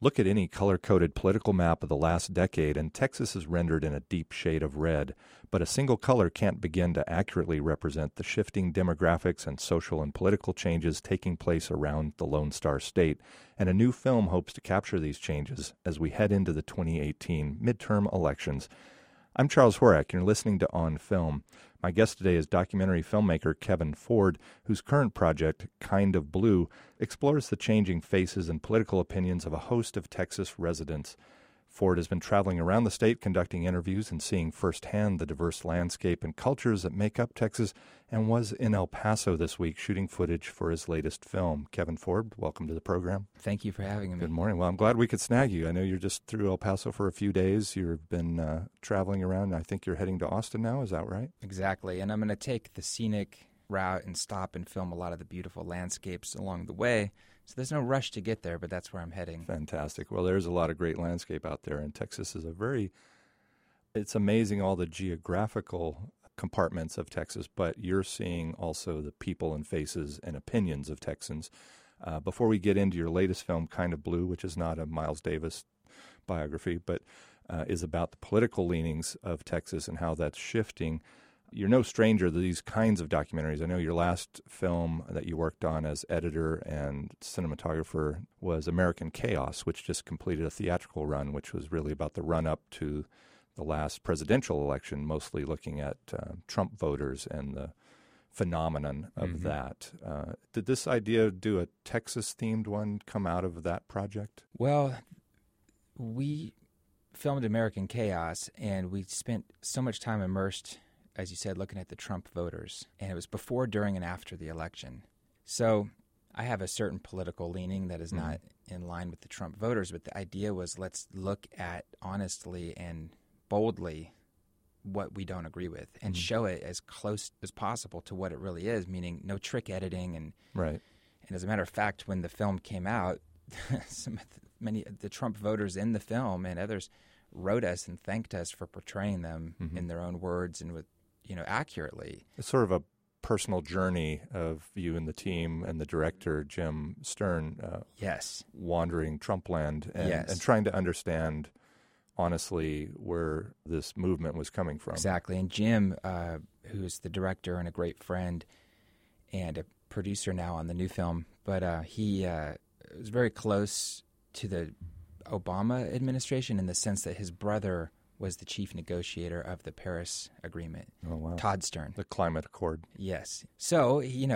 Look at any color-coded political map of the last decade, and Texas is rendered in a deep shade of red. But a single color can't begin to accurately represent the shifting demographics and social and political changes taking place around the Lone Star State. And a new film hopes to capture these changes as we head into the 2018 midterm elections. I'm Charles Horak, and you're listening to On Film. My guest today is documentary filmmaker Kevin Ford, whose current project, Kind of Blue, explores the changing faces and political opinions of a host of Texas residents. Ford has been traveling around the state conducting interviews and seeing firsthand the diverse landscape and cultures that make up Texas, and was in El Paso this week shooting footage for his latest film. Kevin Ford, welcome to the program. Thank you for having me. Good morning. Well, I'm glad we could snag you. I know you're just through El Paso for a few days. You've been traveling around. I think you're heading to Austin now. Is that right? Exactly. And I'm going to take the scenic route and stop and film a lot of the beautiful landscapes along the way. So there's no rush to get there, but that's where I'm heading. Fantastic. Well, there's a lot of great landscape out there, and Texas is it's amazing all the geographical compartments of Texas, but you're seeing also the people and faces and opinions of Texans. Before we get into your latest film, Kind of Blue, which is not a Miles Davis biography, but is about the political leanings of Texas and how that's shifting, you're no stranger to these kinds of documentaries. I know your last film that you worked on as editor and cinematographer was American Chaos, which just completed a theatrical run, which was really about the run-up to the last presidential election, mostly looking at Trump voters and the phenomenon of that. Did this idea to do a Texas-themed one come out of that project? Well, we filmed American Chaos, and we spent so much time immersed, as you said, looking at the Trump voters. And it was before, during, and after the election. So I have a certain political leaning that is not in line with the Trump voters, but the idea was let's look at honestly and boldly what we don't agree with and show it as close as possible to what it really is, meaning no trick editing. And right. And as a matter of fact, when the film came out, many of the Trump voters in the film and others wrote us and thanked us for portraying them in their own words and with, accurately. It's sort of a personal journey of you and the team and the director, Jim Stern, yes, wandering Trumpland and trying to understand honestly where this movement was coming from. Exactly. And Jim, who's the director and a great friend and a producer now on the new film, but he was very close to the Obama administration in the sense that his brother was the chief negotiator of the Paris Agreement. Oh, wow. Todd Stern. The Climate Accord. Yes. So,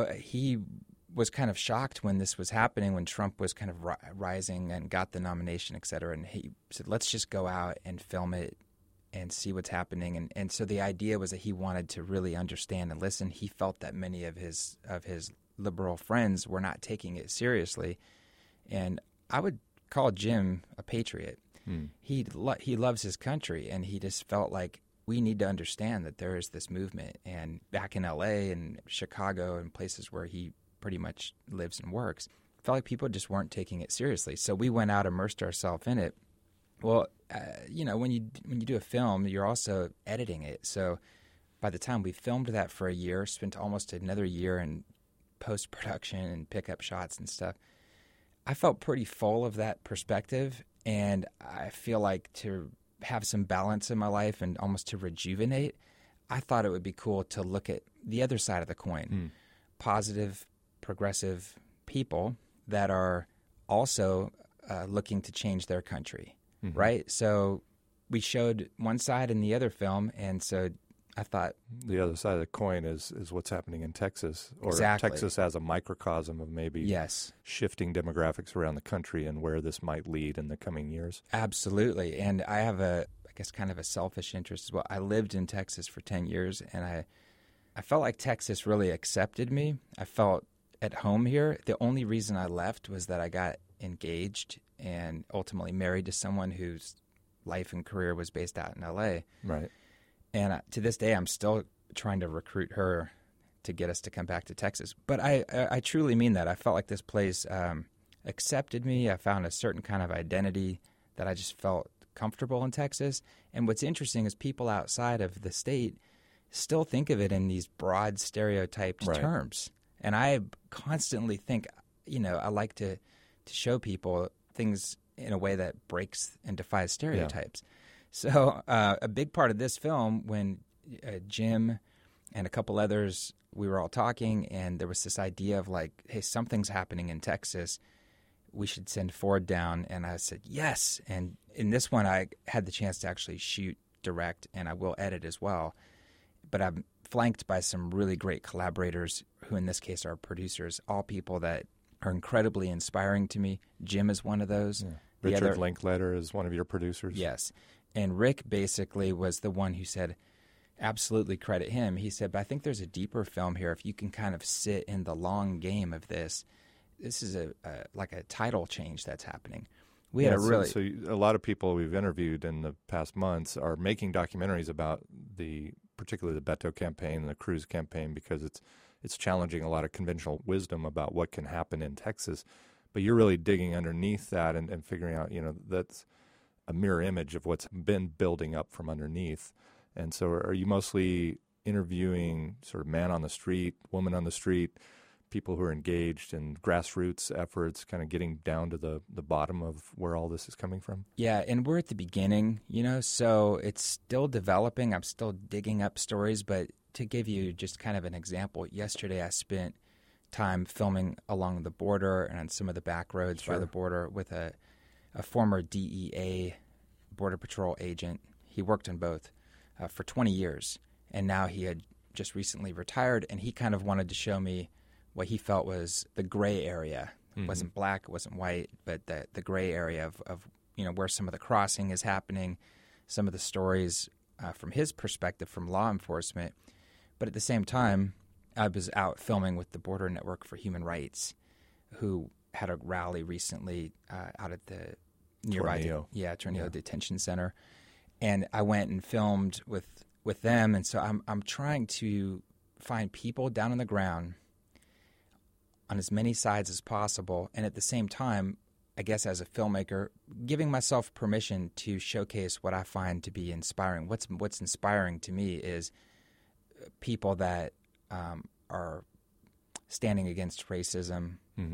he was kind of shocked when this was happening, when Trump was kind of rising and got the nomination, et cetera. And he said, let's just go out and film it and see what's happening. And so the idea was that he wanted to really understand and listen. He felt that many of his liberal friends were not taking it seriously. And I would call Jim a patriot. He loves his country, and he just felt like we need to understand that there is this movement. And back in L.A. and Chicago and places where he pretty much lives and works, felt like people just weren't taking it seriously. So we went out, immersed ourselves in it. Well, when you do a film, you're also editing it. So by the time we filmed that for a year, spent almost another year in post-production and pickup shots and stuff, I felt pretty full of that perspective. And I feel like to have some balance in my life and almost to rejuvenate, I thought it would be cool to look at the other side of the coin. Positive, progressive people that are also looking to change their country, right? So we showed one side in the other film, and so I thought the other side of the coin is what's happening in Texas, or exactly. Texas as a microcosm of maybe shifting demographics around the country and where this might lead in the coming years. Absolutely. And I have kind of a selfish interest as well. I lived in Texas for 10 years, and I felt like Texas really accepted me. I felt at home here. The only reason I left was that I got engaged and ultimately married to someone whose life and career was based out in L.A. Right. And to this day, I'm still trying to recruit her to get us to come back to Texas. But I truly mean that. I felt like this place accepted me. I found a certain kind of identity that I just felt comfortable in Texas. And what's interesting is people outside of the state still think of it in these broad stereotyped terms. And I constantly think, I like to show people things in a way that breaks and defies stereotypes. Yeah. So a big part of this film, when Jim and a couple others, we were all talking, and there was this idea of like, hey, something's happening in Texas. We should send Ford down. And I said, yes. And in this one, I had the chance to actually shoot, direct, and I will edit as well. But I'm flanked by some really great collaborators who in this case are producers, all people that are incredibly inspiring to me. Jim is one of those. Yeah. Richard Linklater is one of your producers. Yes. And Rick basically was the one who said, absolutely credit him. He said, but I think there's a deeper film here. If you can kind of sit in the long game of this, this is like a title change that's happening. We had a really... So a lot of people we've interviewed in the past months are making documentaries about particularly the Beto campaign and the Cruz campaign, because it's challenging a lot of conventional wisdom about what can happen in Texas. But you're really digging underneath that and figuring out, that's a mirror image of what's been building up from underneath. And so are you mostly interviewing sort of man on the street, woman on the street, people who are engaged in grassroots efforts, kind of getting down to the bottom of where all this is coming from? Yeah, and we're at the beginning, so it's still developing. I'm still digging up stories, but to give you just kind of an example, yesterday I spent time filming along the border and on some of the back roads by the border with a former DEA Border Patrol agent. He worked on both for 20 years, and now he had just recently retired, and he kind of wanted to show me what he felt was the gray area. It wasn't black, it wasn't white, but the gray area of where some of the crossing is happening, some of the stories from his perspective from law enforcement. But at the same time, I was out filming with the Border Network for Human Rights, who had a rally recently out at the nearby Tornillo Detention Center. And I went and filmed with them, and so I'm trying to find people down on the ground on as many sides as possible, and at the same time, I guess as a filmmaker, giving myself permission to showcase what I find to be inspiring. What's inspiring to me is people that are standing against racism,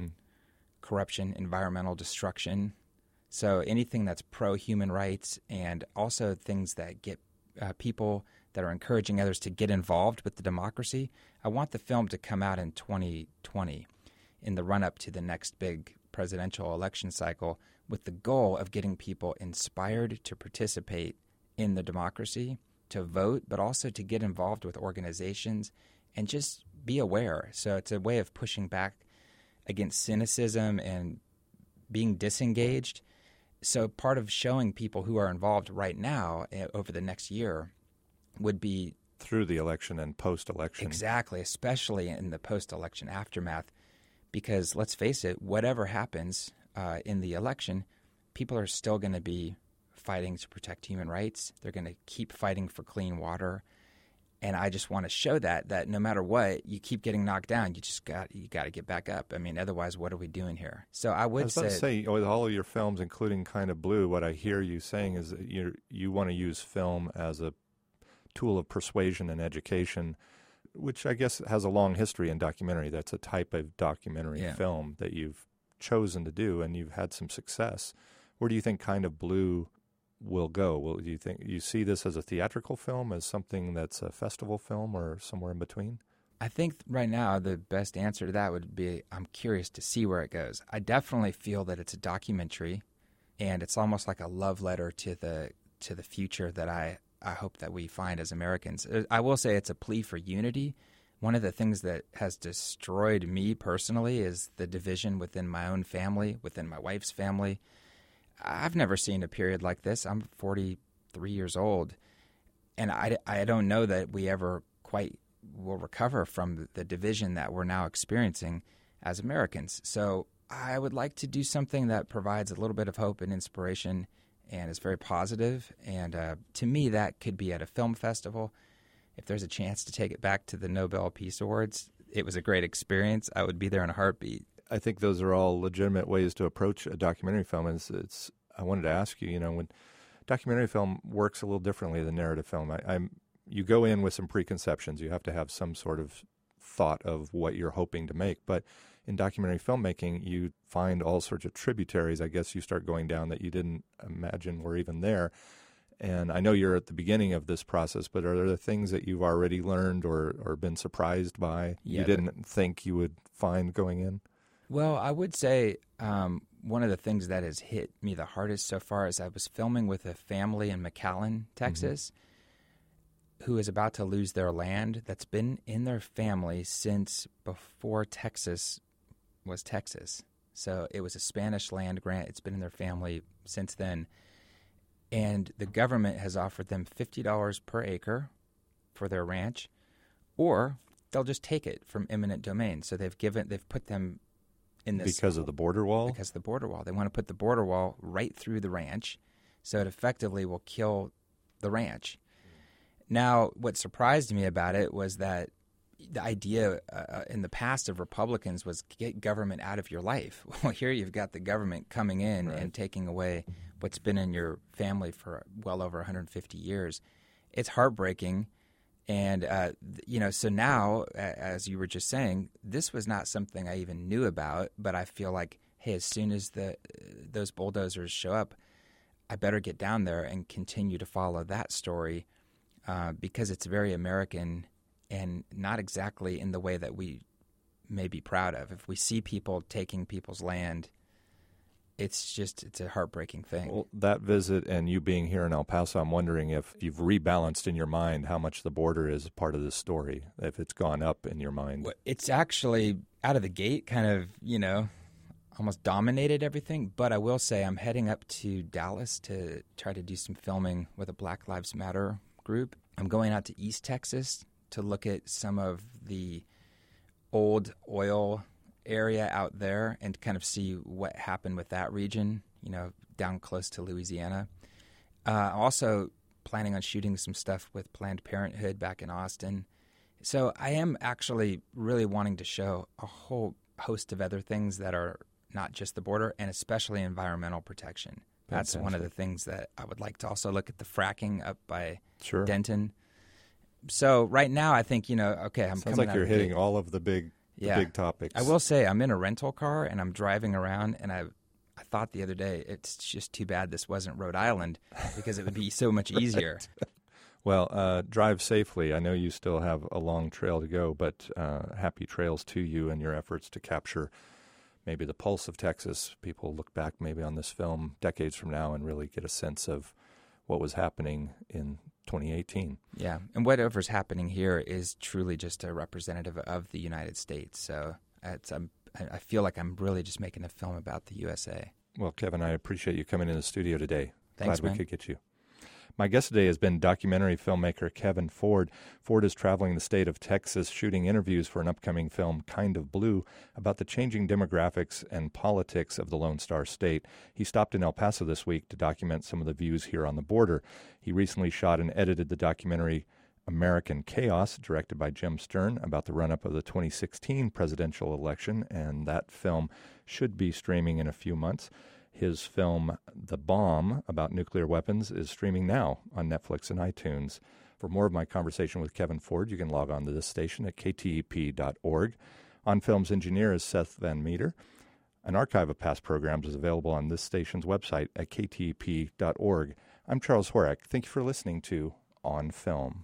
corruption, environmental destruction. So anything that's pro-human rights, and also things that get people that are encouraging others to get involved with the democracy. I want the film to come out in 2020 in the run-up to the next big presidential election cycle, with the goal of getting people inspired to participate in the democracy, to vote, but also to get involved with organizations and just be aware. So it's a way of pushing back against cynicism and being disengaged. So part of showing people who are involved right now over the next year would be through the election and post-election. Exactly, especially in the post-election aftermath. Because let's face it, whatever happens in the election, people are still going to be fighting to protect human rights. They're going to keep fighting for clean water. And I just want to show that no matter what, you keep getting knocked down, you got to get back up. I mean, otherwise, what are we doing here? So I would say with all of your films, including Kind of Blue, what I hear you saying is that you want to use film as a tool of persuasion and education, which I guess has a long history in documentary. That's a type of documentary film that you've chosen to do, and you've had some success. Where do you think Kind of Blue will go? Do you think you see this as a theatrical film, as something that's a festival film, or somewhere in between? I think right now the best answer to that would be I'm curious to see where it goes. I definitely feel that it's a documentary, and it's almost like a love letter to the future that I hope that we find as Americans. I will say it's a plea for unity. One of the things that has destroyed me personally is the division within my own family, within my wife's family. I've never seen a period like this. I'm 43 years old, and I don't know that we ever quite will recover from the division that we're now experiencing as Americans. So I would like to do something that provides a little bit of hope and inspiration and is very positive. And to me, that could be at a film festival. If there's a chance to take it back to the Nobel Peace Awards, it was a great experience. I would be there in a heartbeat. I think those are all legitimate ways to approach a documentary film. I wanted to ask you, when documentary film works a little differently than narrative film. You go in with some preconceptions. You have to have some sort of thought of what you're hoping to make. But in documentary filmmaking, you find all sorts of tributaries, I guess you start going down that you didn't imagine were even there. And I know you're at the beginning of this process, but are there things that you've already learned or been surprised by you didn't think you would find going in? Well, I would say one of the things that has hit me the hardest so far is I was filming with a family in McAllen, Texas, who is about to lose their land that's been in their family since before Texas was Texas. So it was a Spanish land grant. It's been in their family since then. And the government has offered them $50 per acre for their ranch, or they'll just take it from eminent domain. So they've put them in this because of the border wall. Because of the border wall, they want to put the border wall right through the ranch, so it effectively will kill the ranch. Now, what surprised me about it was that the idea in the past of Republicans was get government out of your life. Well, here you've got the government coming in and taking away what's been in your family for well over 150 years. It's heartbreaking. And, so now, as you were just saying, this was not something I even knew about, but I feel like, hey, as soon as those bulldozers show up, I better get down there and continue to follow that story because it's very American and not exactly in the way that we may be proud of. If we see people taking people's land, it's a heartbreaking thing. Well, that visit and you being here in El Paso, I'm wondering if you've rebalanced in your mind how much the border is part of this story, if it's gone up in your mind. Well, it's actually out of the gate kind of, almost dominated everything. But I will say I'm heading up to Dallas to try to do some filming with a Black Lives Matter group. I'm going out to East Texas to look at some of the old oil area out there and kind of see what happened with that region, down close to Louisiana. Also planning on shooting some stuff with Planned Parenthood back in Austin. So I am actually really wanting to show a whole host of other things that are not just the border and especially environmental protection. That's one of the things that I would like to also look at, the fracking up by Denton. So right now I think, I'm Sounds coming like out you're of hitting all of the big topics. I will say I'm in a rental car and I'm driving around, and I thought the other day it's just too bad this wasn't Rhode Island because it would be so much easier. Well, drive safely. I know you still have a long trail to go, but happy trails to you and your efforts to capture maybe the pulse of Texas. People look back maybe on this film decades from now and really get a sense of what was happening in 2018. Yeah, and whatever's happening here is truly just a representative of the United States. So I feel like I'm really just making a film about the USA. Well, Kevin, I appreciate you coming in the studio today. Thanks, Glad we could get you. My guest today has been documentary filmmaker Kevin Ford. Ford is traveling the state of Texas shooting interviews for an upcoming film, Kind of Blue, about the changing demographics and politics of the Lone Star State. He stopped in El Paso this week to document some of the views here on the border. He recently shot and edited the documentary American Chaos, directed by Jim Stern, about the run-up of the 2016 presidential election, and that film should be streaming in a few months. His film, The Bomb, about nuclear weapons, is streaming now on Netflix and iTunes. For more of my conversation with Kevin Ford, you can log on to this station at ktep.org. On Film's engineer is Seth Van Meter. An archive of past programs is available on this station's website at ktep.org. I'm Charles Horak. Thank you for listening to On Film.